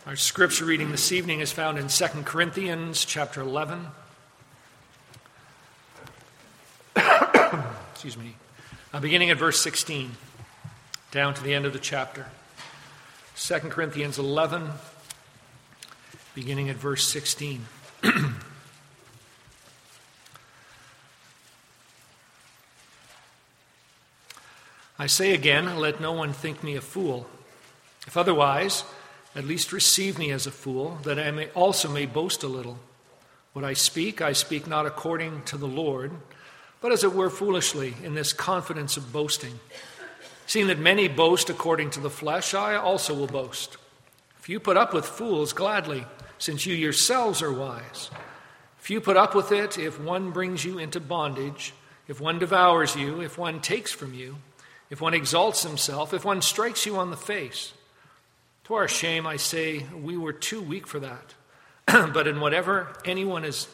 Our scripture reading this evening is found in 2 Corinthians chapter 11. Excuse me. Beginning at verse 16, down to the end of the chapter. 2 Corinthians 11, beginning at verse 16. I say again, let no one think me a fool. If otherwise, at least receive me as a fool, that I also may boast a little. What I speak not according to the Lord, but as it were foolishly, in this confidence of boasting. Seeing that many boast according to the flesh, I also will boast. If you put up with fools, gladly, since you yourselves are wise. If you put up with it, if one brings you into bondage, if one devours you, if one takes from you, if one exalts himself, if one strikes you on the face. To our shame, I say, we were too weak for that. But in whatever anyone is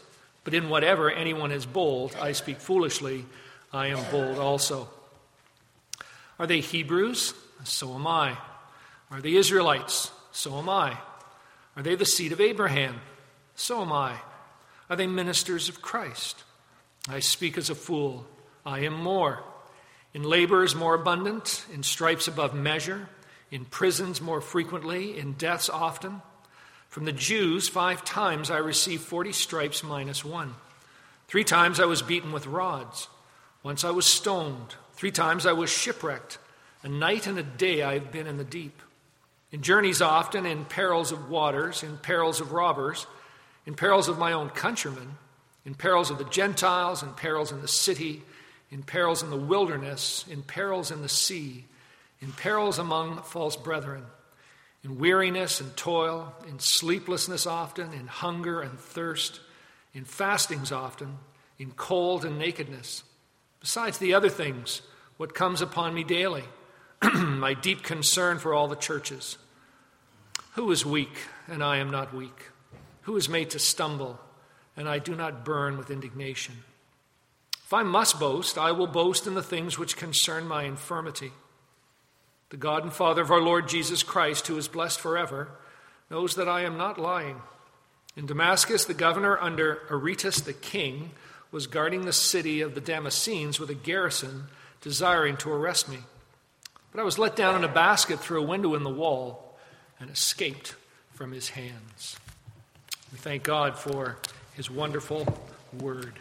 bold, I speak foolishly, I am bold also. Are they Hebrews? So am I. Are they Israelites? So am I. Are they the seed of Abraham? So am I. Are they ministers of Christ? I speak as a fool, I am more. In labors more abundant, in stripes above measure, in prisons more frequently, in deaths often. From the Jews 5 times I received 40 stripes minus 1. 3 times I was beaten with rods. Once I was stoned. 3 times I was shipwrecked. A night and a day I have been in the deep. In journeys often, in perils of waters, in perils of robbers, in perils of my own countrymen, in perils of the Gentiles, in perils in the city, in perils in the wilderness, in perils in the sea, in perils among false brethren, in weariness and toil, in sleeplessness often, in hunger and thirst, in fastings often, in cold and nakedness. Besides the other things, what comes upon me daily, my deep concern for all the churches. Who is weak, and I am not weak? Who is made to stumble, and I do not burn with indignation? If I must boast, I will boast in the things which concern my infirmity. The God and Father of our Lord Jesus Christ, who is blessed forever, knows that I am not lying. In Damascus, the governor under Aretas the king was guarding the city of the Damascenes with a garrison, desiring to arrest me. But I was let down in a basket through a window in the wall and escaped from his hands. We thank God for his wonderful word.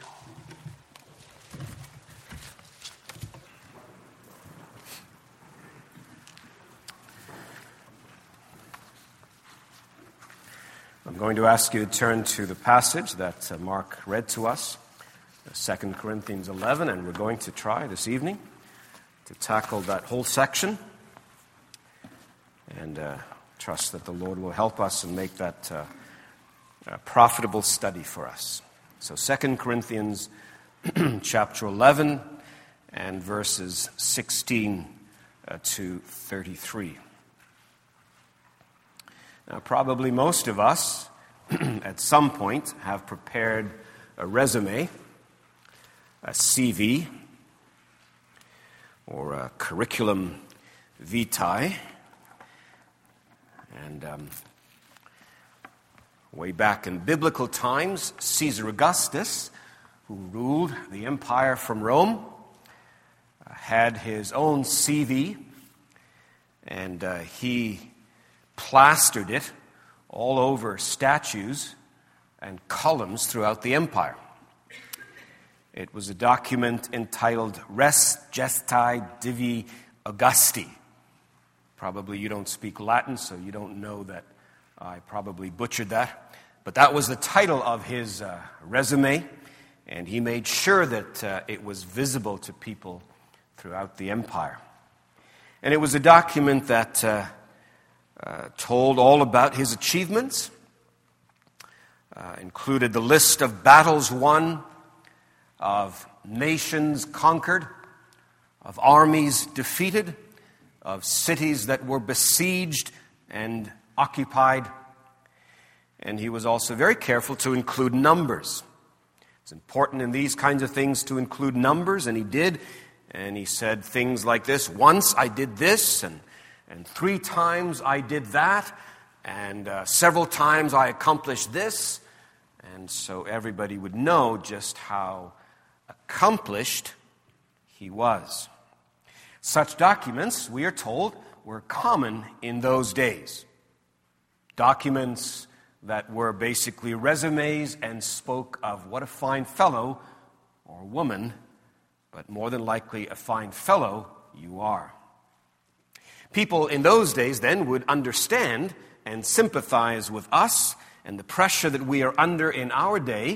I'm going to ask you to turn to the passage that Mark read to us, 2 Corinthians 11, and we're going to try this evening to tackle that whole section and trust that the Lord will help us and make that a profitable study for us. So 2 Corinthians chapter 11 and verses 16 to 33. Now, probably most of us, at some point, have prepared a resume, a CV, or a curriculum vitae. And way back in biblical times, Caesar Augustus, who ruled the empire from Rome, had his own CV, and he plastered it all over statues and columns throughout the empire. It was a document entitled Res Gestae Divi Augusti. Probably you don't speak Latin, so you don't know that I probably butchered that. But that was the title of his resume, and he made sure that it was visible to people throughout the empire. And it was a document that told all about his achievements, included the list of battles won, of nations conquered, of armies defeated, of cities that were besieged and occupied. And he was also very careful to include numbers. It's important in these kinds of things to include numbers, and he did. And he said things like this: once I did this, and 3 times I did that, and several times I accomplished this, and so everybody would know just how accomplished he was. Such documents, we are told, were common in those days. Documents that were basically resumes and spoke of what a fine fellow or woman, but more than likely a fine fellow you are. People in those days then would understand and sympathize with us and the pressure that we are under in our day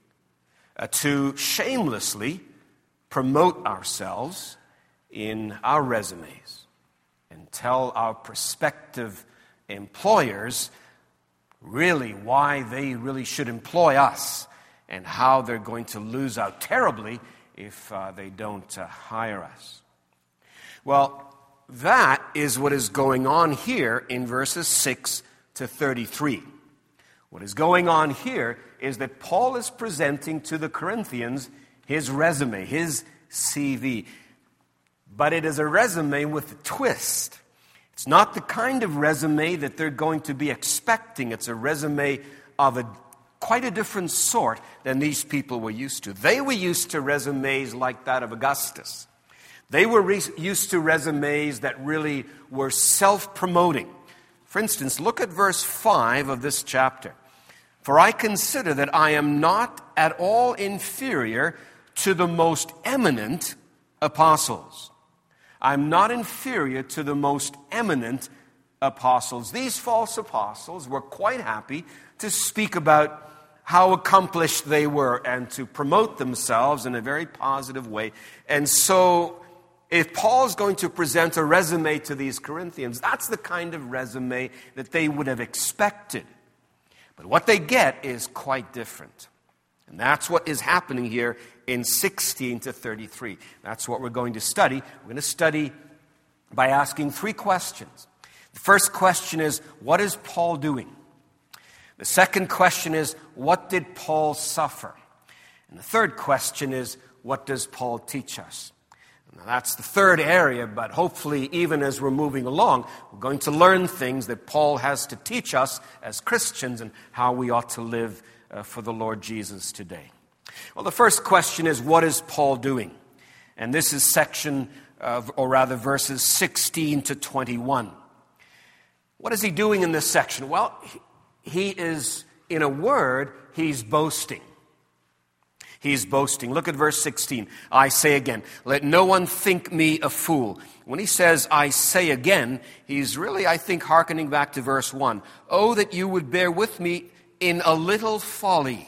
to shamelessly promote ourselves in our resumes and tell our prospective employers really why they really should employ us and how they're going to lose out terribly if they don't hire us. Well, that is what is going on here in verses 6 to 33. What is going on here is that Paul is presenting to the Corinthians his resume, his CV. But it is a resume with a twist. It's not the kind of resume that they're going to be expecting. It's a resume of quite a different sort than these people were used to. They were used to resumes like that of Augustus. They were used to resumes that really were self-promoting. For instance, look at verse 5 of this chapter. For I consider that I am not at all inferior to the most eminent apostles. I'm not inferior to the most eminent apostles. These false apostles were quite happy to speak about how accomplished they were and to promote themselves in a very positive way. And so, if Paul's going to present a resume to these Corinthians, that's the kind of resume that they would have expected. But what they get is quite different. And that's what is happening here in 16 to 33. That's what we're going to study. We're going to study by asking 3 questions. The first question is, what is Paul doing? The second question is, what did Paul suffer? And the third question is, what does Paul teach us? Now, that's the third area, but hopefully even as we're moving along, we're going to learn things that Paul has to teach us as Christians and how we ought to live for the Lord Jesus today. Well, the first question is, what is Paul doing? And this is verses 16 to 21. What is he doing in this section? Well, he is, in a word, he's boasting. He's boasting. Look at verse 16. I say again, let no one think me a fool. When he says, I say again, he's really, I think, hearkening back to verse 1. Oh, that you would bear with me in a little folly.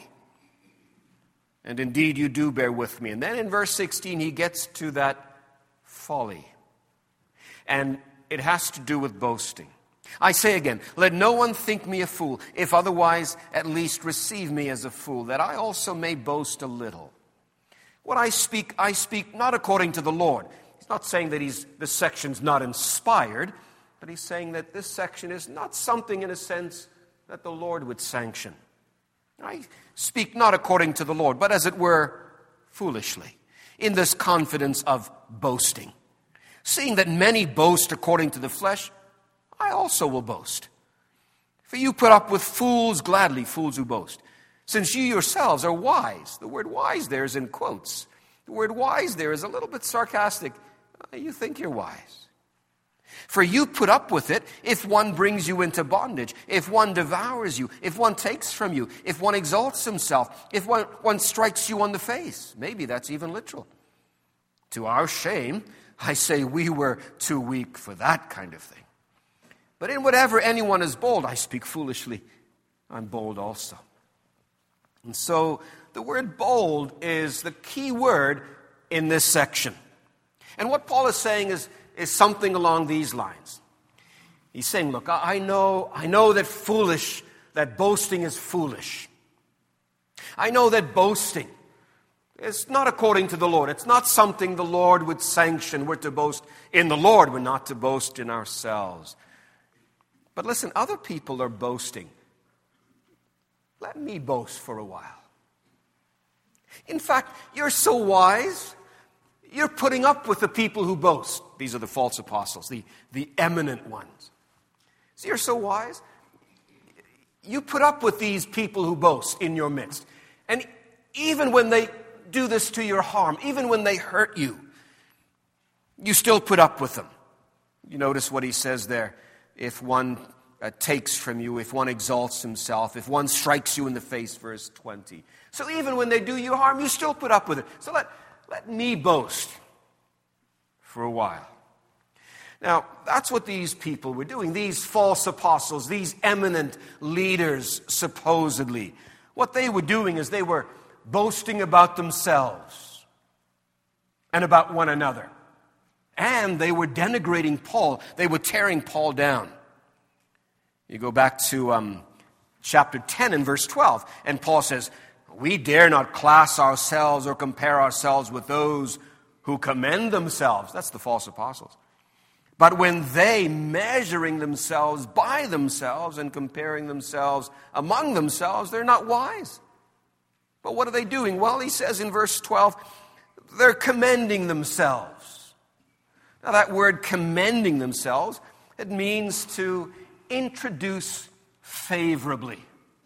And indeed, you do bear with me. And then in verse 16, he gets to that folly. And it has to do with boasting. I say again, let no one think me a fool, if otherwise at least receive me as a fool, that I also may boast a little. What I speak not according to the Lord. He's not saying that this section's not inspired, but he's saying that this section is not something in a sense that the Lord would sanction. I speak not according to the Lord, but as it were, foolishly, in this confidence of boasting. Seeing that many boast according to the flesh, I also will boast. For you put up with fools gladly, fools who boast. Since you yourselves are wise. The word wise there is in quotes. The word wise there is a little bit sarcastic. You think you're wise. For you put up with it if one brings you into bondage, if one devours you, if one takes from you, if one exalts himself, if one strikes you on the face. Maybe that's even literal. To our shame, I say we were too weak for that kind of thing. But in whatever anyone is bold, I speak foolishly. I'm bold also. And so the word bold is the key word in this section. And what Paul is saying is something along these lines. He's saying, look, I know that boasting is foolish. I know that boasting is not according to the Lord. It's not something the Lord would sanction. We're to boast in the Lord. We're not to boast in ourselves. But listen, other people are boasting. Let me boast for a while. In fact, you're so wise, you're putting up with the people who boast. These are the false apostles, the eminent ones. So you're so wise, you put up with these people who boast in your midst. And even when they do this to your harm, even when they hurt you, you still put up with them. You notice what he says there. If one takes from you, if one exalts himself, if one strikes you in the face, verse 20. So even when they do you harm, you still put up with it. So let me boast for a while. Now, that's what these people were doing, these false apostles, these eminent leaders, supposedly. What they were doing is they were boasting about themselves and about one another. And they were denigrating Paul. They were tearing Paul down. You go back to chapter 10 and verse 12, and Paul says, we dare not class ourselves or compare ourselves with those who commend themselves. That's the false apostles. But when they, measuring themselves by themselves and comparing themselves among themselves, they're not wise. But what are they doing? Well, he says in verse 12, they're commending themselves. Now that word commending themselves, it means to introduce favorably.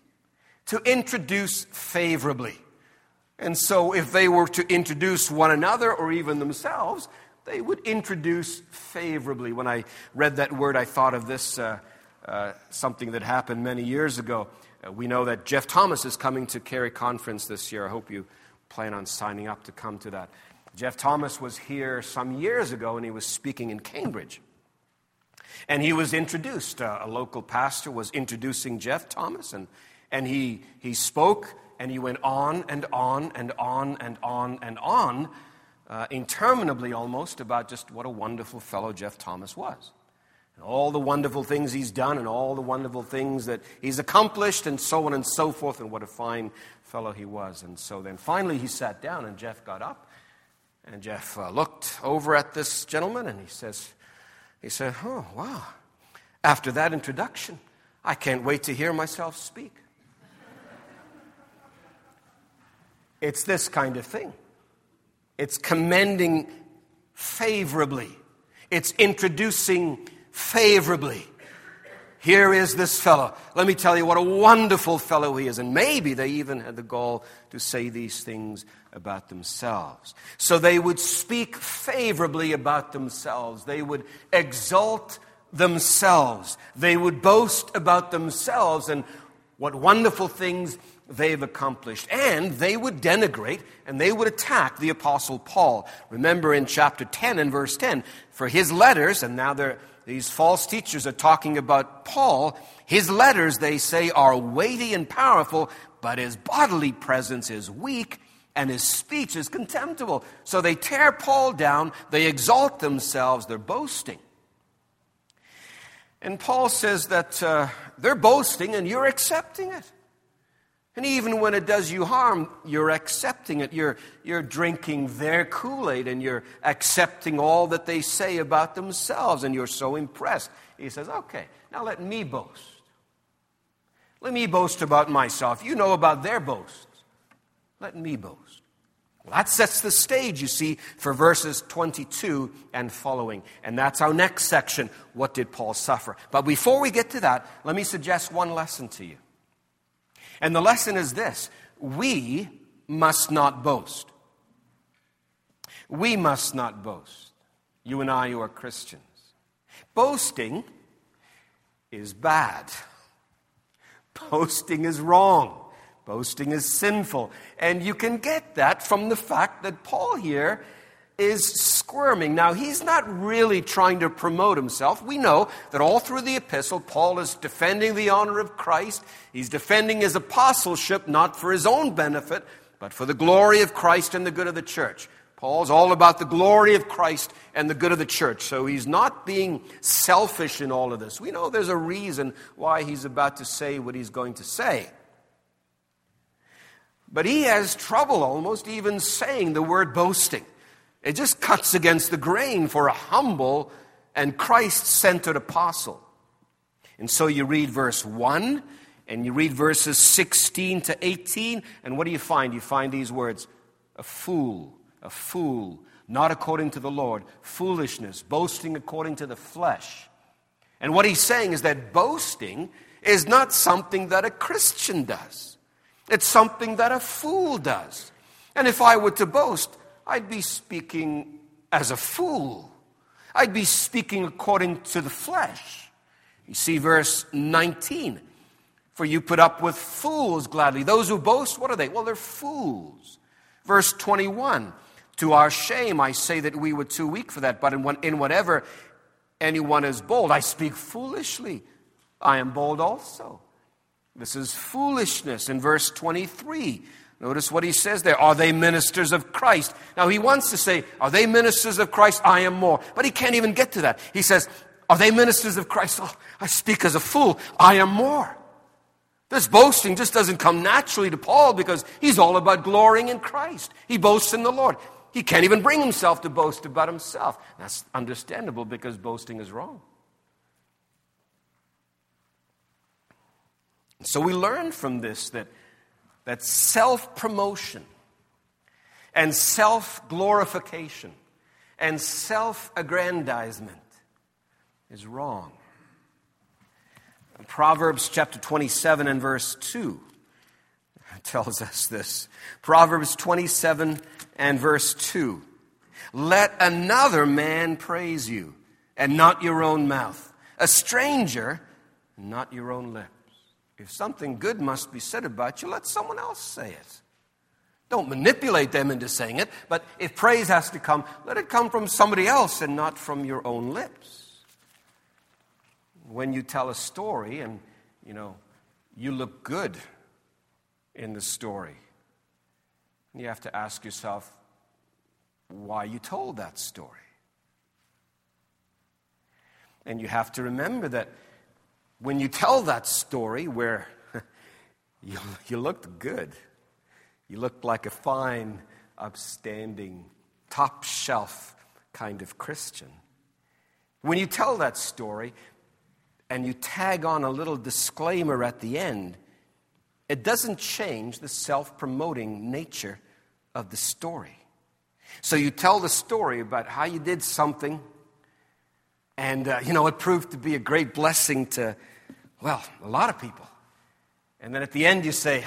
To introduce favorably. And so if they were to introduce one another or even themselves, they would introduce favorably. When I read that word, I thought of this, something that happened many years ago. We know that Jeff Thomas is coming to Carey Conference this year. I hope you plan on signing up to come to that. Jeff Thomas was here some years ago, and he was speaking in Cambridge. And he was introduced. A local pastor was introducing Jeff Thomas, and he spoke, and he went on and on and on and on and on, interminably almost, about just what a wonderful fellow Jeff Thomas was. And all the wonderful things he's done and all the wonderful things that he's accomplished and so on and so forth, and what a fine fellow he was. And so then finally he sat down, and Jeff got up, and Jeff looked over at this gentleman, and he said, oh, wow, after that introduction, I can't wait to hear myself speak. It's this kind of thing. It's commending favorably. It's introducing favorably. Here is this fellow. Let me tell you what a wonderful fellow he is. And maybe they even had the gall to say these things about themselves. So they would speak favorably about themselves. They would exalt themselves. They would boast about themselves and what wonderful things they've accomplished. And they would denigrate and they would attack the Apostle Paul. Remember in chapter 10 and verse 10, for his letters, and now these false teachers are talking about Paul, his letters, they say, are weighty and powerful, but his bodily presence is weak and his speech is contemptible. So they tear Paul down, they exalt themselves, they're boasting. And Paul says that they're boasting and you're accepting it. And even when it does you harm, you're accepting it. You're drinking their Kool-Aid and you're accepting all that they say about themselves, and you're so impressed. He says, okay, now let me boast. Let me boast about myself. You know about their boasts. Let me boast. Well, that sets the stage, you see, for verses 22 and following. And that's our next section. What did Paul suffer? But before we get to that, let me suggest one lesson to you. And the lesson is this: we must not boast. We must not boast. You and I who are Christians. Boasting is bad. Boasting is wrong. Boasting is sinful. And you can get that from the fact that Paul here is squirming. Now, he's not really trying to promote himself. We know that all through the epistle, Paul is defending the honor of Christ. He's defending his apostleship, not for his own benefit, but for the glory of Christ and the good of the church. Paul's all about the glory of Christ and the good of the church. So he's not being selfish in all of this. We know there's a reason why he's about to say what he's going to say. But he has trouble almost even saying the word boasting. It just cuts against the grain for a humble and Christ-centered apostle. And so you read verse 1 and you read verses 16 to 18, and what do you find? You find these words: a fool, not according to the Lord, foolishness, boasting according to the flesh. And what he's saying is that boasting is not something that a Christian does. It's something that a fool does. And if I were to boast, I'd be speaking as a fool. I'd be speaking according to the flesh. You see verse 19. For you put up with fools gladly. Those who boast, what are they? Well, they're fools. Verse 21. To our shame, I say that we were too weak for that. But in whatever anyone is bold, I speak foolishly. I am bold also. This is foolishness. In verse 23, notice what he says there. Are they ministers of Christ? Now he wants to say, are they ministers of Christ? I am more. But he can't even get to that. He says, are they ministers of Christ? Oh, I speak as a fool. I am more. This boasting just doesn't come naturally to Paul because he's all about glorying in Christ. He boasts in the Lord. He can't even bring himself to boast about himself. That's understandable because boasting is wrong. So we learn from this that self-promotion and self-glorification and self-aggrandizement is wrong. Proverbs chapter 27 and verse 2 tells us this. Proverbs 27 and verse 2. Let another man praise you, and not your own mouth. A stranger, not your own lips. If something good must be said about you, let someone else say it. Don't manipulate them into saying it, but if praise has to come, let it come from somebody else and not from your own lips. When you tell a story and, you look good in the story, you have to ask yourself why you told that story. And you have to remember that when you tell that story where you looked good, you looked like a fine, upstanding, top-shelf kind of Christian. When you tell that story and you tag on a little disclaimer at the end, it doesn't change the self-promoting nature of the story. So you tell the story about how you did something, and, it proved to be a great blessing to, a lot of people. And then at the end you say,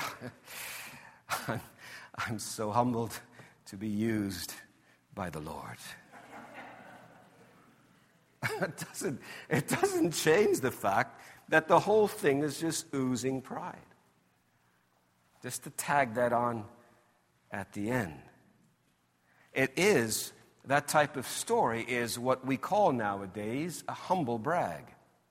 I'm so humbled to be used by the Lord. It doesn't change the fact that the whole thing is just oozing pride. Just to tag that on at the end. That type of story is what we call nowadays a humble brag.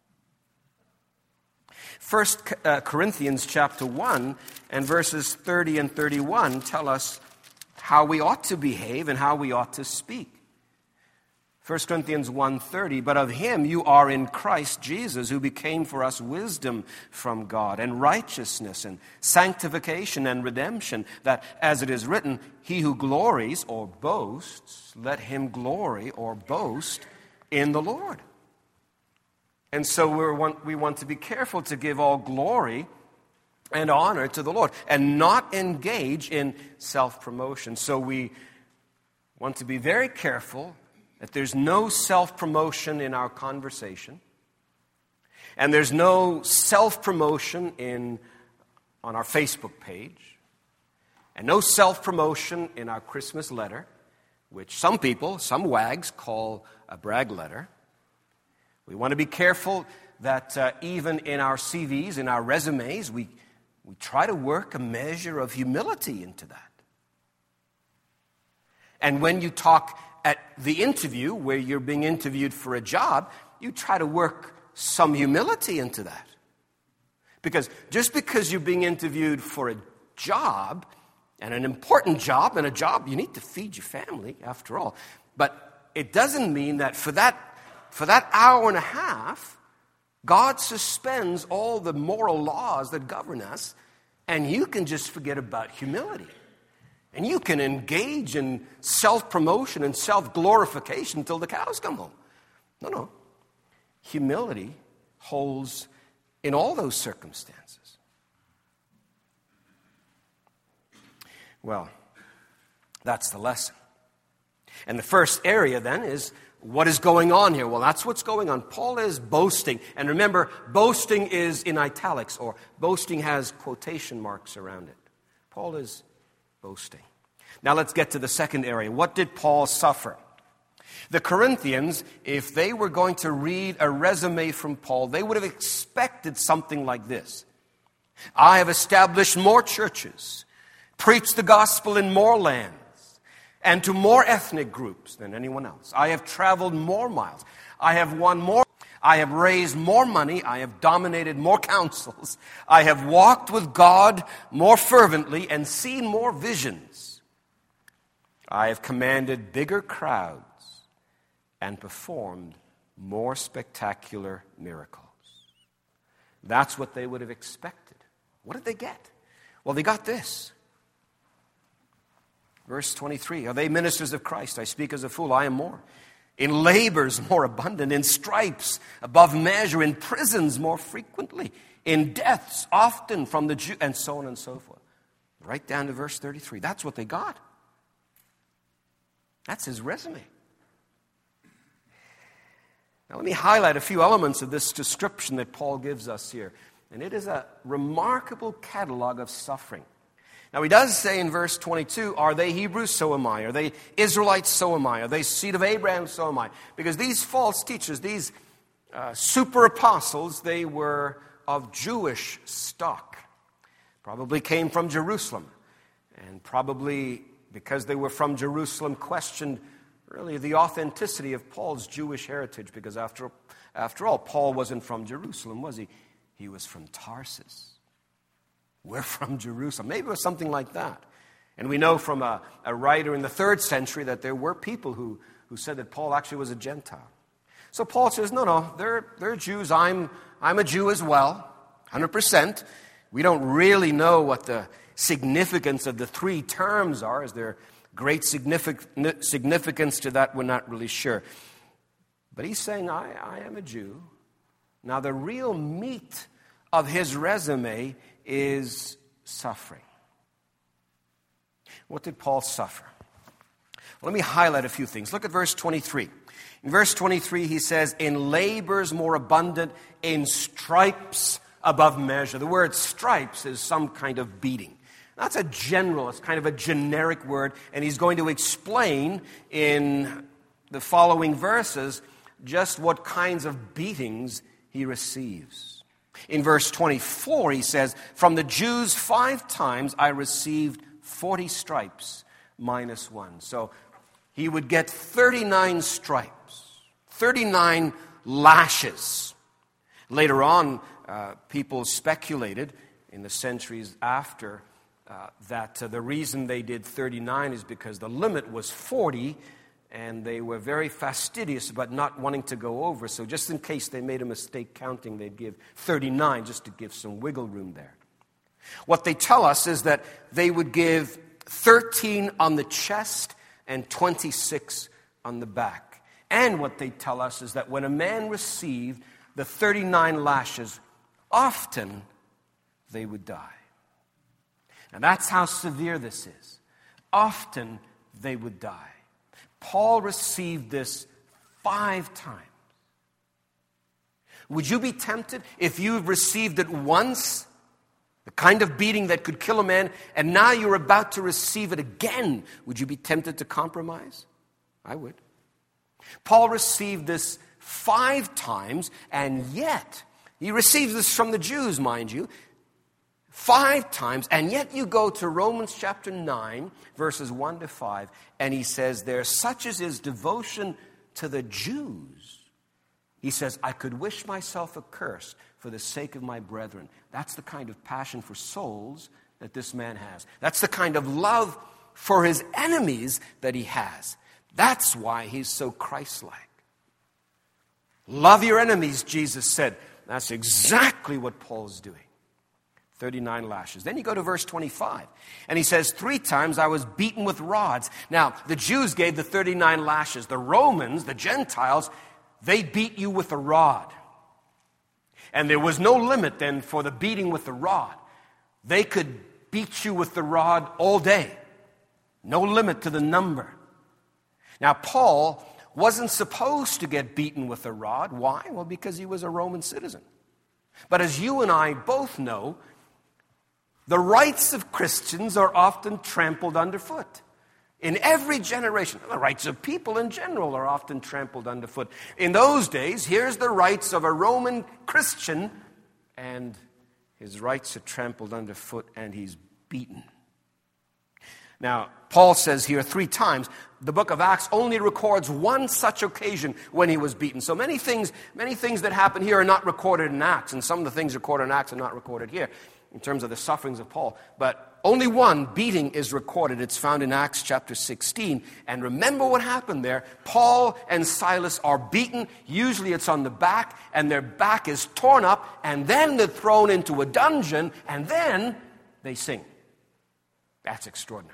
1 Corinthians chapter 1 and verses 30 and 31 tell us how we ought to behave and how we ought to speak. 1 Corinthians 1:30, but of him you are in Christ Jesus, who became for us wisdom from God, and righteousness, and sanctification, and redemption, that, as it is written, he who glories or boasts, let him glory or boast in the Lord. And so we want to be careful to give all glory and honor to the Lord, and not engage in self-promotion. So we want to be very careful that there's no self-promotion in our conversation, and there's no self-promotion on our Facebook page, and no self-promotion in our Christmas letter, which some wags call a brag letter. We want to be careful that even in our CVs, in our resumes, we try to work a measure of humility into that. And when you talk at the interview, where you're being interviewed for a job, you try to work some humility into that. Because just because you're being interviewed for a job, and an important job, and a job, you need to feed your family, after all. But it doesn't mean that for that hour and a half, God suspends all the moral laws that govern us, and you can just forget about humility. And you can engage in self-promotion and self-glorification until the cows come home. No. Humility holds in all those circumstances. Well, that's the lesson. And the first area then is what is going on here? Well, that's what's going on. Paul is boasting. And remember, boasting is in italics, or boasting has quotation marks around it. Paul is boasting. Now let's get to the second area. What did Paul suffer? The Corinthians, if they were going to read a resume from Paul, they would have expected something like this. I have established more churches, preached the gospel in more lands, and to more ethnic groups than anyone else. I have traveled more miles. I have won more. I have raised more money. I have dominated more councils. I have walked with God more fervently and seen more visions. I have commanded bigger crowds and performed more spectacular miracles. That's what they would have expected. What did they get? Well, they got this. Verse 23, are they ministers of Christ? I speak as a fool, I am more. In labors more abundant, in stripes above measure, in prisons more frequently, in deaths often from the Jews, and so on and so forth. Right down to verse 33. That's what they got. That's his resume. Now let me highlight a few elements of this description that Paul gives us here. And it is a remarkable catalog of suffering. Now he does say in verse 22, are they Hebrews? So am I. Are they Israelites? So am I. Are they seed of Abraham? So am I. Because these false teachers, these super apostles, they were of Jewish stock. Probably came from Jerusalem. And probably, because they were from Jerusalem, questioned really the authenticity of Paul's Jewish heritage. Because after all, Paul wasn't from Jerusalem, was he? He was from Tarsus. We're from Jerusalem. Maybe it was something like that. And we know from a writer in the 3rd century that there were people who said that Paul actually was a Gentile. So Paul says, no, they're Jews. I'm a Jew as well, 100%. We don't really know what the significance of the 3 terms are. Is there great significance to that? We're not really sure. But he's saying, I am a Jew. Now the real meat of his resume is suffering. What did Paul suffer? Well, let me highlight a few things. Look at verse 23. In verse 23, he says, in labors more abundant, in stripes above measure. The word stripes is some kind of beating. That's a general, it's kind of a generic word, and he's going to explain in the following verses just what kinds of beatings he receives. In verse 24, he says, from the Jews 5 times I received 40 stripes minus 1. So he would get 39 stripes, 39 lashes. Later on, people speculated in the centuries after that the reason they did 39 is because the limit was 40, and they were very fastidious about not wanting to go over. So just in case they made a mistake counting, they'd give 39 just to give some wiggle room there. What they tell us is that they would give 13 on the chest and 26 on the back. And what they tell us is that when a man received the 39 lashes, often they would die. And that's how severe this is. Often they would die. Paul received this 5 times. Would you be tempted if you received it once, the kind of beating that could kill a man, and now you're about to receive it again? Would you be tempted to compromise? I would. Paul received this 5 times, and yet, he receives this from the Jews, mind you, 5 times, and yet you go to Romans chapter 9, verses 1 to 5, and he says there, such is his devotion to the Jews. He says, I could wish myself accursed for the sake of my brethren. That's the kind of passion for souls that this man has. That's the kind of love for his enemies that he has. That's why he's so Christ-like. Love your enemies, Jesus said. That's exactly what Paul's doing. 39 lashes. Then you go to verse 25. And he says, 3 times I was beaten with rods. Now, the Jews gave the 39 lashes. The Romans, the Gentiles, they beat you with a rod. And there was no limit then for the beating with the rod. They could beat you with the rod all day. No limit to the number. Now, Paul wasn't supposed to get beaten with a rod. Why? Well, because he was a Roman citizen. But as you and I both know, the rights of Christians are often trampled underfoot. In every generation, the rights of people in general are often trampled underfoot. In those days, here's the rights of a Roman Christian, and his rights are trampled underfoot, and he's beaten. Now, Paul says here 3 times, the book of Acts only records one such occasion when he was beaten. So many things that happen here are not recorded in Acts, and some of the things recorded in Acts are not recorded here in terms of the sufferings of Paul. But only one beating is recorded. It's found in Acts chapter 16. And remember what happened there. Paul and Silas are beaten. Usually it's on the back, and their back is torn up, and then they're thrown into a dungeon, and then they sing. That's extraordinary.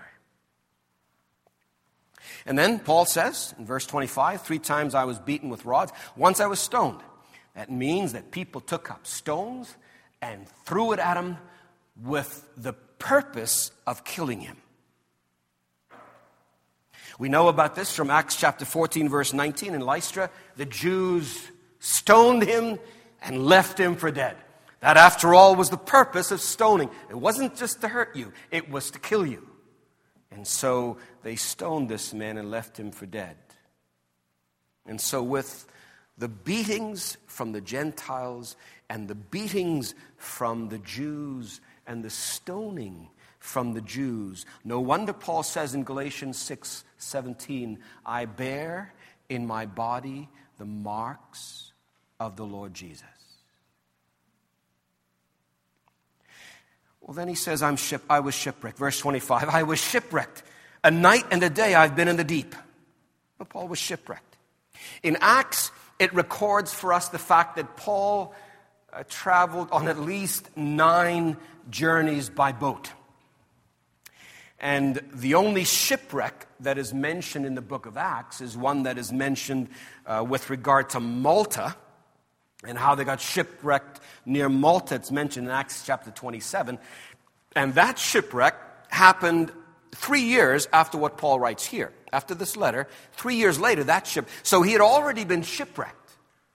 And then Paul says in verse 25, 3 times I was beaten with rods. Once I was stoned. That means that people took up stones and threw it at him with the purpose of killing him. We know about this from Acts chapter 14, verse 19. In Lystra, the Jews stoned him and left him for dead. That, after all, was the purpose of stoning. It wasn't just to hurt you. It was to kill you. And so they stoned this man and left him for dead. And so with the beatings from the Gentiles and the beatings from the Jews and the stoning from the Jews, no wonder Paul says in Galatians 6:17, I bear in my body the marks of the Lord Jesus. Well, then he says, I was shipwrecked. Verse 25, I was shipwrecked. A night and a day I've been in the deep. Well, Paul was shipwrecked. In Acts, it records for us the fact that Paul traveled on at least 9 journeys by boat. And the only shipwreck that is mentioned in the book of Acts is one that is mentioned with regard to Malta, and how they got shipwrecked near Malta. It's mentioned in Acts chapter 27. And that shipwreck happened 3 years after what Paul writes here. After this letter, 3 years later, that ship. So he had already been shipwrecked.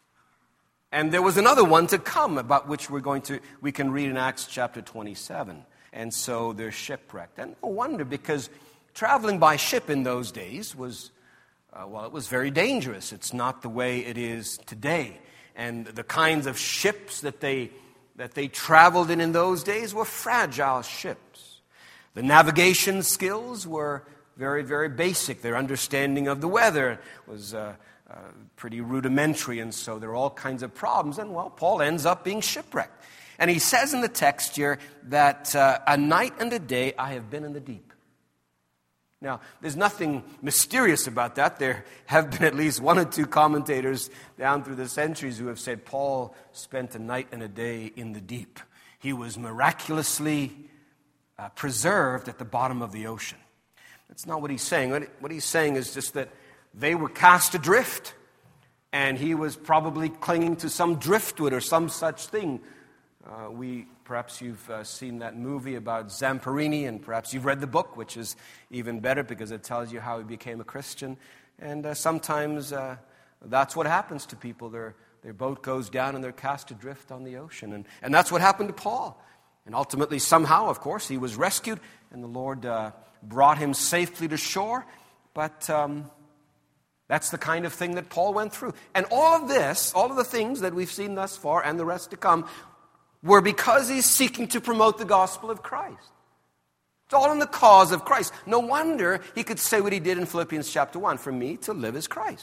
And there was another one to come, about which we can read in Acts chapter 27. And so they're shipwrecked. And no wonder, because traveling by ship in those days was, it was very dangerous. It's not the way it is today. And the kinds of ships that they traveled in those days were fragile ships. The navigation skills were very, very basic. Their understanding of the weather was pretty rudimentary, and so there are all kinds of problems. And, Paul ends up being shipwrecked. And he says in the text here that a night and a day I have been in the deep. Now, there's nothing mysterious about that. There have been at least 1 or 2 commentators down through the centuries who have said Paul spent a night and a day in the deep. He was miraculously preserved at the bottom of the ocean. That's not what he's saying. What he's saying is just that they were cast adrift, and he was probably clinging to some driftwood or some such thing. Perhaps you've seen that movie about Zamperini, and perhaps you've read the book, which is even better because it tells you how he became a Christian. And sometimes that's what happens to people. Their boat goes down and they're cast adrift on the ocean. And that's what happened to Paul. And ultimately, somehow, of course, he was rescued, and the Lord brought him safely to shore. But that's the kind of thing that Paul went through. And all of this, all of the things that we've seen thus far and the rest to come, were because he's seeking to promote the gospel of Christ. It's all in the cause of Christ. No wonder he could say what he did in Philippians chapter 1, for me to live is Christ.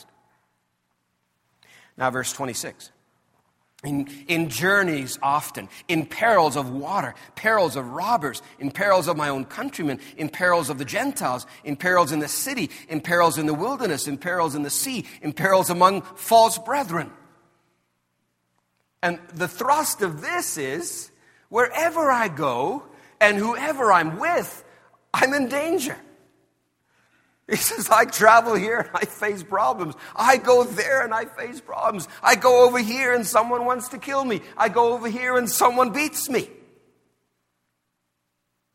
Now verse 26. In journeys often, in perils of water, perils of robbers, in perils of my own countrymen, in perils of the Gentiles, in perils in the city, in perils in the wilderness, in perils in the sea, in perils among false brethren. And the thrust of this is, wherever I go and whoever I'm with, I'm in danger. He says, I travel here and I face problems. I go there and I face problems. I go over here and someone wants to kill me. I go over here and someone beats me.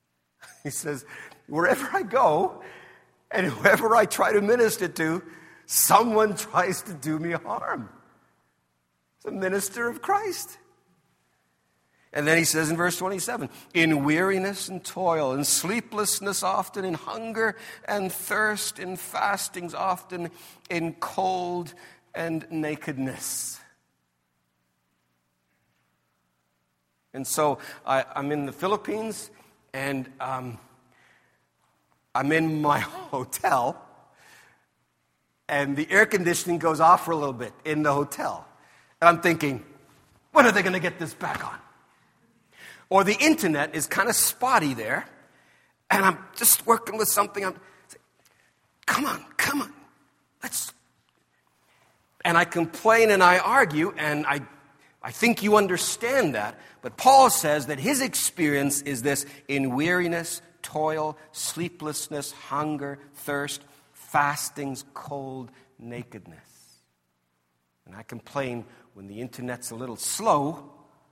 He says, wherever I go and whoever I try to minister to, someone tries to do me harm. It's a minister of Christ. And then he says in verse 27, in weariness and toil, in sleeplessness often, in hunger and thirst, in fastings often, in cold and nakedness. And so I'm in the Philippines, and I'm in my hotel, and the air conditioning goes off for a little bit in the hotel. And I'm thinking, when are they going to get this back on? Or the internet is kind of spotty there, and I'm just working with something. I'm saying, come on, let's. And I complain and I argue, and I think you understand that. But Paul says that his experience is this: in weariness, toil, sleeplessness, hunger, thirst, fastings, cold, nakedness. And I complain when the internet's a little slow.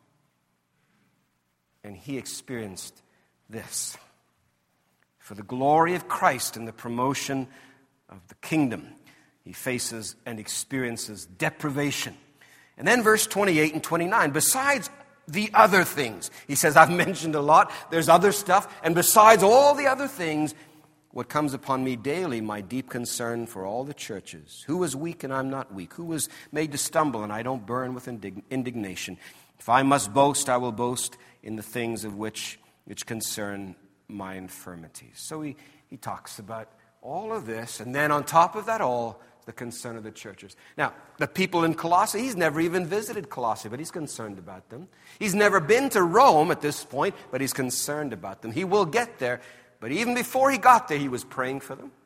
And he experienced this. For the glory of Christ and the promotion of the kingdom, he faces and experiences deprivation. And then verse 28 and 29, besides the other things, he says, I've mentioned a lot, there's other stuff, and besides all the other things, what comes upon me daily, my deep concern for all the churches. Who is weak and I'm not weak? Who was made to stumble and I don't burn with indignation? If I must boast, I will boast in the things of which concern my infirmities. So he talks about all of this, and then on top of that all, the concern of the churches. Now, the people in Colossae, he's never even visited Colossae, but he's concerned about them. He's never been to Rome at this point, but he's concerned about them. He will get there, but even before he got there, he was praying for them.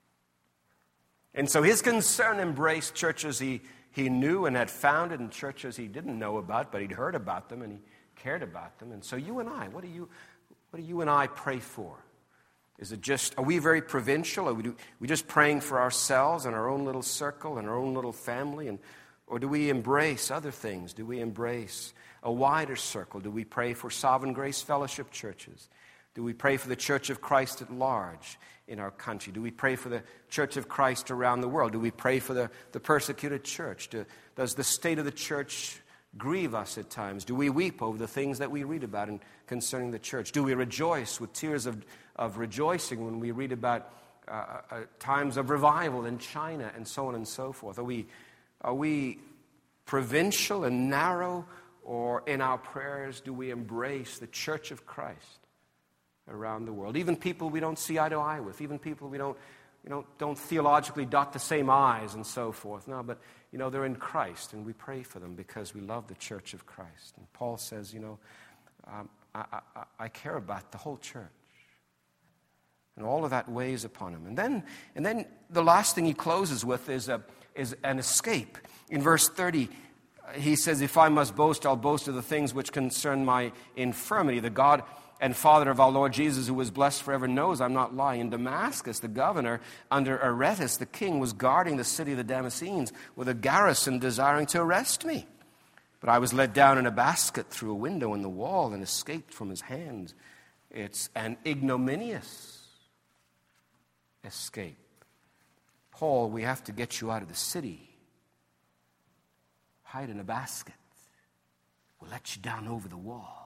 And so his concern embraced churches he knew and had founded, and churches he didn't know about, but he'd heard about them and he cared about them. And so you and I, what do you and I pray for? Is it just, are we very provincial? Are we just praying for ourselves and our own little circle and our own little family? Or do we embrace other things? Do we embrace a wider circle? Do we pray for Sovereign Grace Fellowship churches? Do we pray for the Church of Christ at large in our country? Do we pray for the Church of Christ around the world? Do we pray for the persecuted church? Does the state of the church grieve us at times? Do we weep over the things that we read about concerning the church? Do we rejoice with tears of rejoicing when we read about times of revival in China and so on and so forth? Are we provincial and narrow, or in our prayers do we embrace the Church of Christ around the world? Even people we don't see eye to eye with, even people we don't theologically dot the same I's and so forth. No, but they're in Christ, and we pray for them because we love the Church of Christ. And Paul says, I care about the whole church. And all of that weighs upon him. And then the last thing he closes with is an escape. In verse 30, he says, if I must boast, I'll boast of the things which concern my infirmity. The God and Father of our Lord Jesus, who is blessed forever, knows I'm not lying. In Damascus, the governor, under Aretas, the king, was guarding the city of the Damascenes with a garrison desiring to arrest me. But I was let down in a basket through a window in the wall and escaped from his hands. It's an ignominious escape. Paul, we have to get you out of the city. Hide in a basket. We'll let you down over the wall.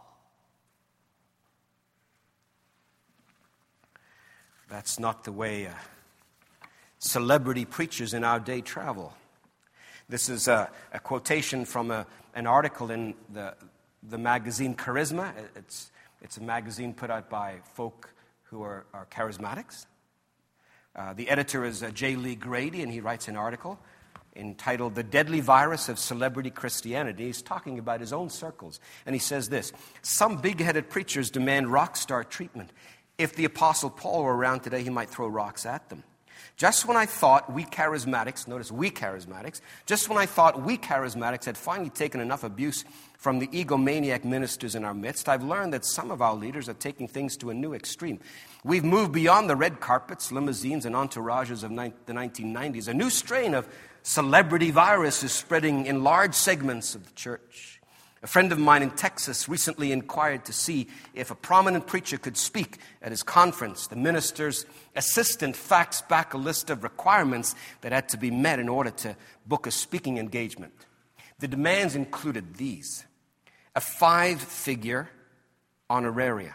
That's not the way celebrity preachers in our day travel. This is a quotation from an article in the magazine Charisma. It's a magazine put out by folk who are charismatics. The editor is J. Lee Grady, and he writes an article entitled The Deadly Virus of Celebrity Christianity. He's talking about his own circles. And he says this: some big-headed preachers demand rock star treatment. If the Apostle Paul were around today, he might throw rocks at them. Just when I thought we charismatics, notice we charismatics, just when I thought we charismatics had finally taken enough abuse from the egomaniac ministers in our midst, I've learned that some of our leaders are taking things to a new extreme. We've moved beyond the red carpets, limousines, and entourages of the 1990s. A new strain of celebrity virus is spreading in large segments of the church. A friend of mine in Texas recently inquired to see if a prominent preacher could speak at his conference. The minister's assistant faxed back a list of requirements that had to be met in order to book a speaking engagement. The demands included these: a 5-figure honoraria,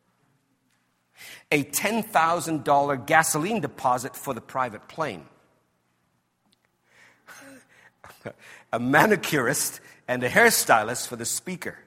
a $10,000 gasoline deposit for the private plane, a manicurist and a hairstylist for the speaker,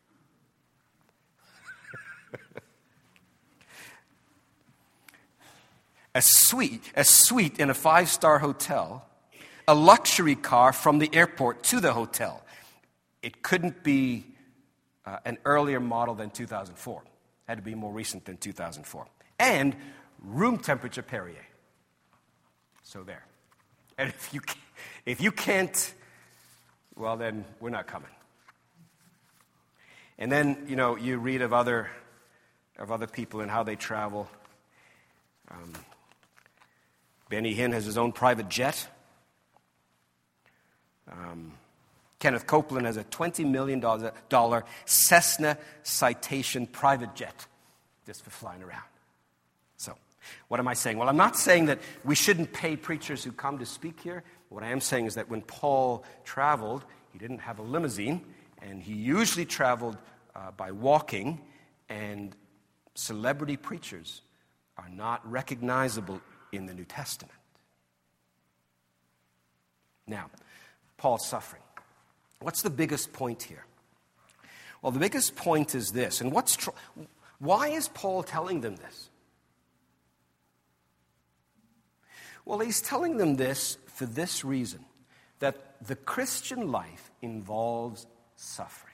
a suite in a 5-star hotel, a luxury car from the airport to the hotel. It couldn't be an earlier model than 2004. It had to be more recent than 2004. And room temperature Perrier. So there. And if you can't, well, then we're not coming. And then, you read of other people and how they travel. Benny Hinn has his own private jet. Kenneth Copeland has a $20 million Cessna Citation private jet just for flying around. So, what am I saying? Well, I'm not saying that we shouldn't pay preachers who come to speak here. What I am saying is that when Paul traveled, he didn't have a limousine, and he usually traveled by walking, and celebrity preachers are not recognizable in the New Testament. Now, Paul's suffering. What's the biggest point here? Well, the biggest point is this. And why is Paul telling them this? Well, he's telling them this for this reason, that the Christian life involves suffering.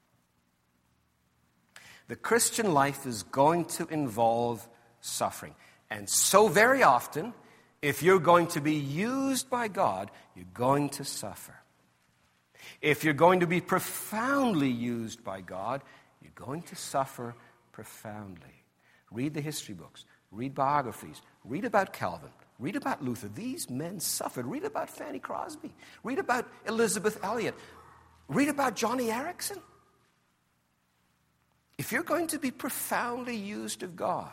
The Christian life is going to involve suffering. And so very often, if you're going to be used by God, you're going to suffer. If you're going to be profoundly used by God, you're going to suffer profoundly. Read the history books. Read biographies. Read about Calvin. Read about Luther. These men suffered. Read about Fanny Crosby. Read about Elizabeth Elliot. Read about Johnny Erickson. If you're going to be profoundly used of God,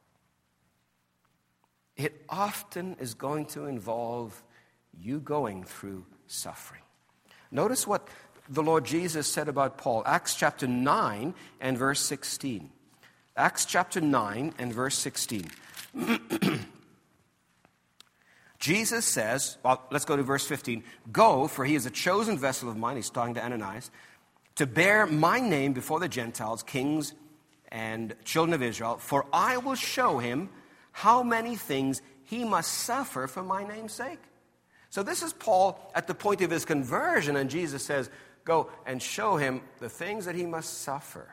it often is going to involve you going through suffering. Notice what the Lord Jesus said about Paul. Acts chapter 9 and verse 16. Acts chapter 9 and verse 16. Jesus says, well, let's go to verse 15. Go, for he is a chosen vessel of mine, he's talking to Ananias, to bear my name before the Gentiles, kings and children of Israel, for I will show him how many things he must suffer for my name's sake. So this is Paul at the point of his conversion, and Jesus says, go and show him the things that he must suffer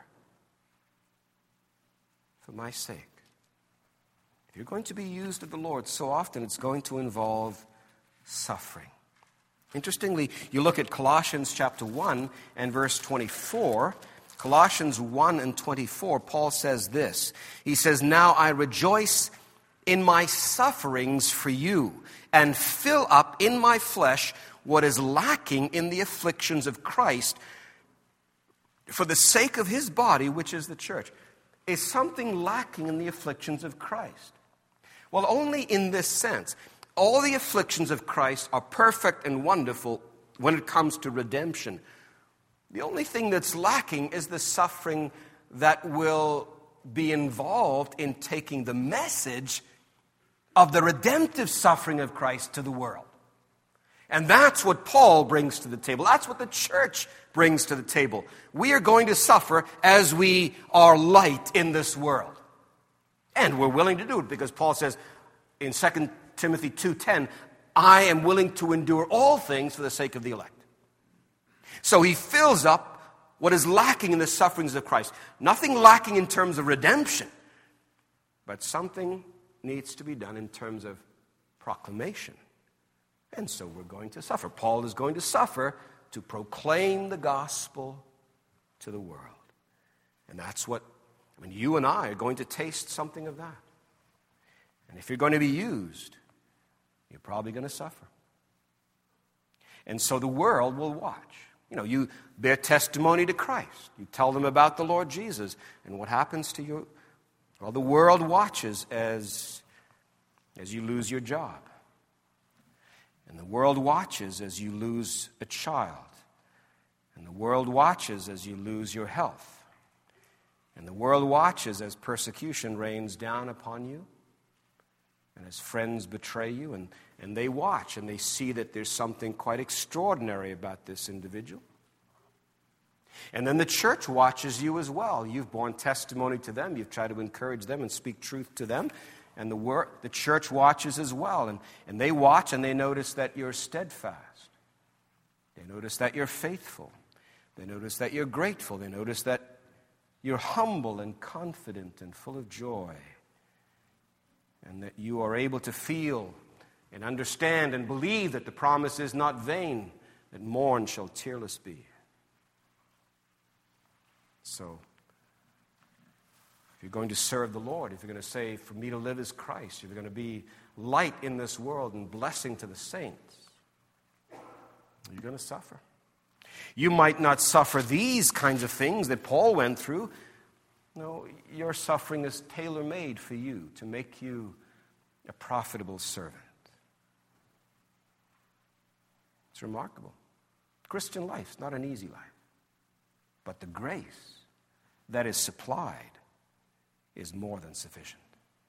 for my sake. If you're going to be used of the Lord, so often it's going to involve suffering. Interestingly, you look at Colossians chapter 1 and verse 24. Colossians 1 and 24, Paul says this. He says, now I rejoice in my sufferings for you, and fill up in my flesh what is lacking in the afflictions of Christ for the sake of his body, which is the church. Is something lacking in the afflictions of Christ? Well, only in this sense. All the afflictions of Christ are perfect and wonderful when it comes to redemption. The only thing that's lacking is the suffering that will be involved in taking the message of the redemptive suffering of Christ to the world. And that's what Paul brings to the table. That's what the church brings to the table. We are going to suffer as we are light in this world. And we're willing to do it because Paul says in 2 Timothy 2:10, I am willing to endure all things for the sake of the elect. So he fills up what is lacking in the sufferings of Christ. Nothing lacking in terms of redemption, but something needs to be done in terms of proclamation. And so we're going to suffer. Paul is going to suffer to proclaim the gospel to the world. And that's what, you and I are going to taste something of that. And if you're going to be used, you're probably going to suffer. And so the world will watch. You bear testimony to Christ. You tell them about the Lord Jesus. And what happens to you? Well, the world watches as you lose your job. And the world watches as you lose a child. And the world watches as you lose your health. And the world watches as persecution rains down upon you. And as friends betray you. And they watch and they see that there's something quite extraordinary about this individual. And then the church watches you as well. You've borne testimony to them. You've tried to encourage them and speak truth to them. And the church watches as well. And they watch and they notice that you're steadfast. They notice that you're faithful. They notice that you're grateful. They notice that you're humble and confident and full of joy. And that you are able to feel and understand and believe that the promise is not vain, that morn shall tearless be. So, if you're going to serve the Lord, if you're going to say, for me to live is Christ, if you're going to be light in this world and blessing to the saints, you're going to suffer. You might not suffer these kinds of things that Paul went through. No, your suffering is tailor-made for you to make you a profitable servant. It's remarkable. Christian life is not an easy life. But the grace that is supplied is more than sufficient.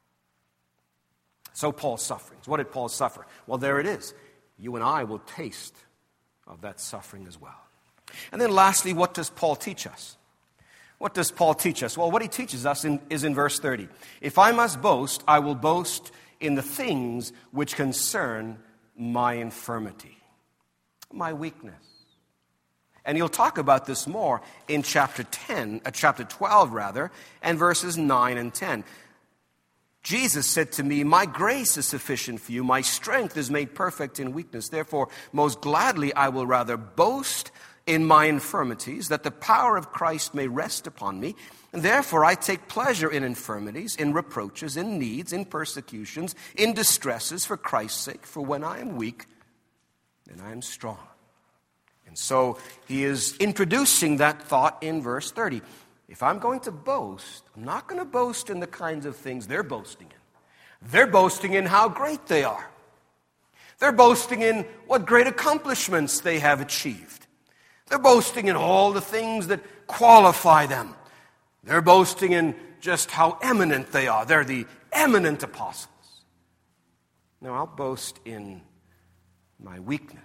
So Paul's sufferings. What did Paul suffer? Well, there it is. You and I will taste of that suffering as well. And then lastly, what does Paul teach us? What does Paul teach us? Well, what he teaches us is in verse 30. If I must boast, I will boast in the things which concern my infirmity, my weakness. And he'll talk about this more in chapter 12 and verses 9 and 10. Jesus said to me, my grace is sufficient for you. My strength is made perfect in weakness. Therefore, most gladly I will rather boast in my infirmities, that the power of Christ may rest upon me. And therefore I take pleasure in infirmities, in reproaches, in needs, in persecutions, in distresses for Christ's sake. For when I am weak, then I am strong. And so he is introducing that thought in verse 30. If I'm going to boast, I'm not going to boast in the kinds of things they're boasting in. They're boasting in how great they are. They're boasting in what great accomplishments they have achieved. They're boasting in all the things that qualify them. They're boasting in just how eminent they are. They're the eminent apostles. Now, I'll boast in my weakness.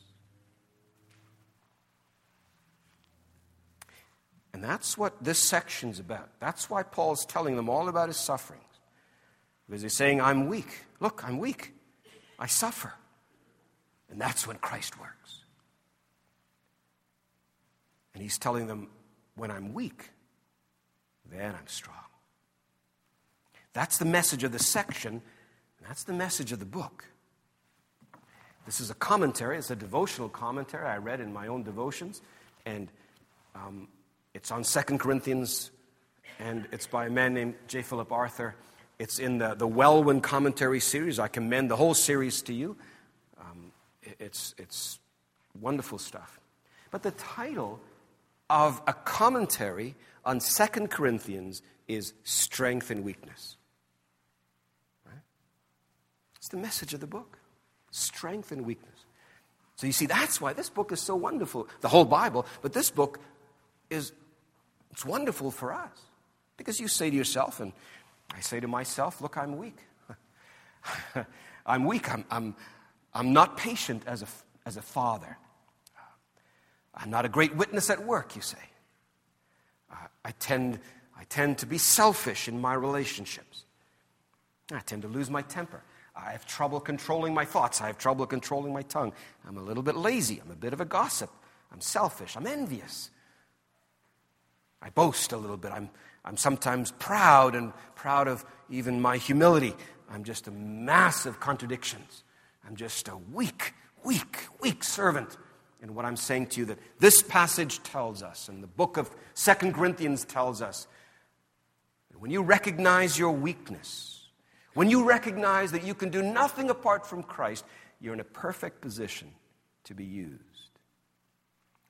And that's what this section's about. That's why Paul's telling them all about his sufferings. Because he's saying, I'm weak. Look, I'm weak. I suffer. And that's when Christ works. And he's telling them, when I'm weak, then I'm strong. That's the message of the section, and that's the message of the book. This is a commentary. It's a devotional commentary I read in my own devotions, and it's on 2 Corinthians, and it's by a man named J. Philip Arthur. It's in the Welwyn Commentary series. I commend the whole series to you. It's wonderful stuff. But the title of a commentary on 2 Corinthians is Strength and Weakness. Right? It's the message of the book. Strength and weakness. So you see, that's why this book is so wonderful. The whole Bible, but this book it's wonderful for us. Because you say to yourself, and I say to myself, look, I'm weak. I'm weak. I'm not patient as a father. I'm not a great witness at work, you say. I tend to be selfish in my relationships. I tend to lose my temper. I have trouble controlling my thoughts. I have trouble controlling my tongue. I'm a little bit lazy. I'm a bit of a gossip. I'm selfish. I'm envious. I boast a little bit. I'm sometimes proud of even my humility. I'm just a mass of contradictions. I'm just a weak servant. And what I'm saying to you that this passage tells us, and the book of 2 Corinthians tells us, that when you recognize your weakness, when you recognize that you can do nothing apart from Christ, you're in a perfect position to be used.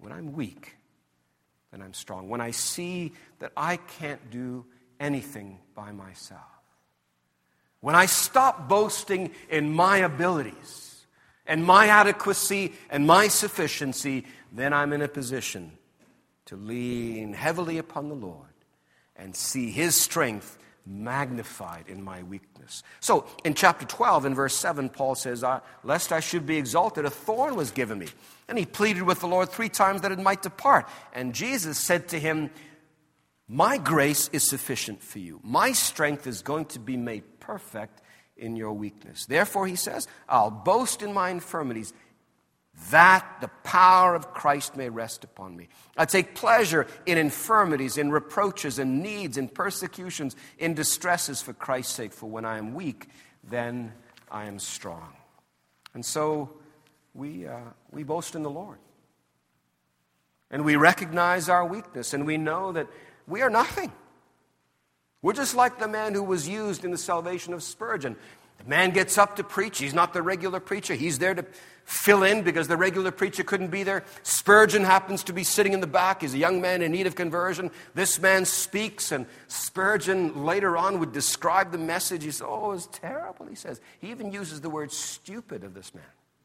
when I'm weak, then I'm strong. When I see that I can't do anything by myself. When I stop boasting in my abilities and my adequacy and my sufficiency, then I'm in a position to lean heavily upon the Lord and see His strength magnified in my weakness. So in chapter 12, in verse 7, Paul says, lest I should be exalted, a thorn was given me. And he pleaded with the Lord 3 times that it might depart. And Jesus said to him, my grace is sufficient for you. My strength is going to be made perfect in your weakness. Therefore, he says, I'll boast in my infirmities, that the power of Christ may rest upon me. I take pleasure in infirmities, in reproaches, in needs, in persecutions, in distresses for Christ's sake. For when I am weak, then I am strong. And so we boast in the Lord. And we recognize our weakness, and we know that we are nothing. We're just like the man who was used in the salvation of Spurgeon. The man gets up to preach. He's not the regular preacher. He's there to fill in because the regular preacher couldn't be there. Spurgeon happens to be sitting in the back. He's a young man in need of conversion. This man speaks, and Spurgeon later on would describe the message. He says, oh, it was terrible, he says. He even uses the word stupid of this man.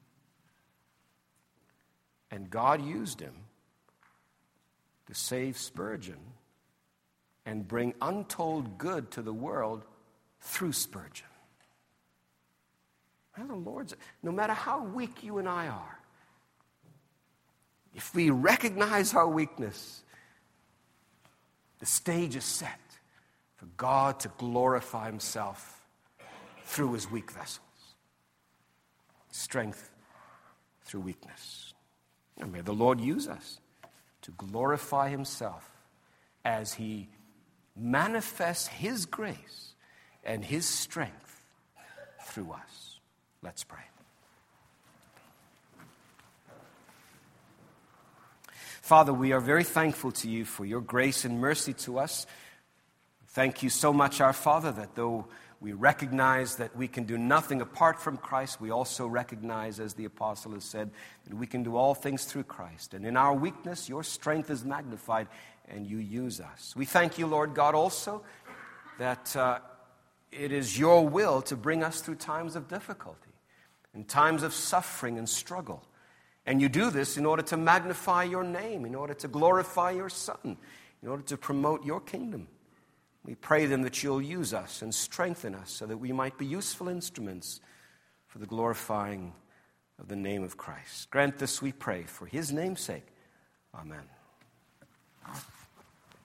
And God used him to save Spurgeon and bring untold good to the world through Spurgeon. Well, the Lord's, no matter how weak you and I are, if we recognize our weakness, the stage is set for God to glorify Himself through His weak vessels. Strength through weakness. And may the Lord use us to glorify Himself as He manifests His grace and His strength through us. Let's pray. Father, we are very thankful to You for Your grace and mercy to us. Thank You so much, our Father, that though we recognize that we can do nothing apart from Christ, we also recognize, as the apostle has said, that we can do all things through Christ. And in our weakness, Your strength is magnified and You use us. We thank You, Lord God, also that it is Your will to bring us through times of difficulty, in times of suffering and struggle. And You do this in order to magnify Your name, in order to glorify Your Son, in order to promote Your kingdom. We pray then that You'll use us and strengthen us so that we might be useful instruments for the glorifying of the name of Christ. Grant this, we pray, for His name's sake. Amen.